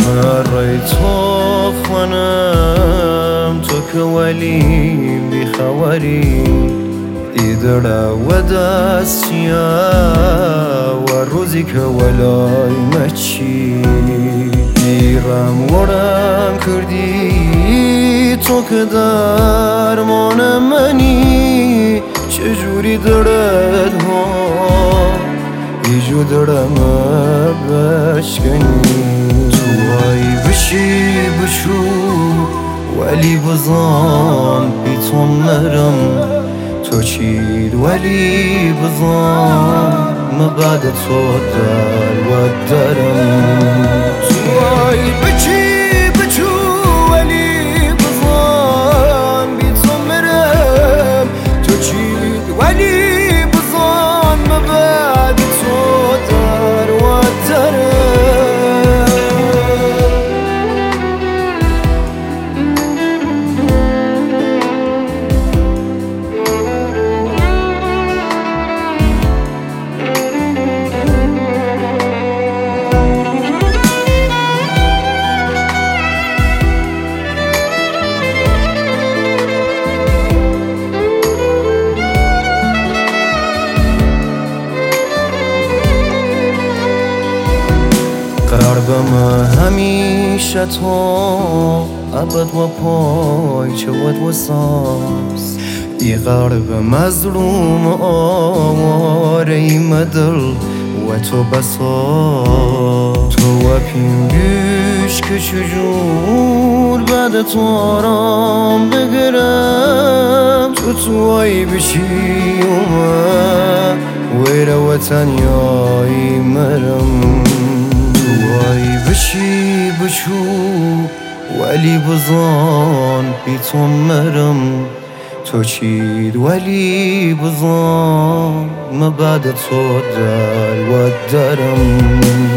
مرة تخونم تو که ولی بیخبری ایدر و دستیا و روزی که ولای مچی دیرم ورم کردی تو که درمان منی چجوری درد ها ایجو درم بشکنی توهای بشی بشو ولی بزان بی تو مرم تو چید ولی بزان مبعد تو در و درم توهای بچی بچو ولی بزان بی تو مرم تو چید ولی بزان مبعد تو در و درم قربم همیشه تو ابد و پای چه ود و ساز ای قرب مظلوم آواره ای مدل و تو بسا تو و پیمگوش که چجور بعد تو آرام بگرم تو توی بشی ویره و تنیایی مرم توهای بشی بچو ولی بزان بی تو مرم تو چید ولی بزان مبعد تو در و درم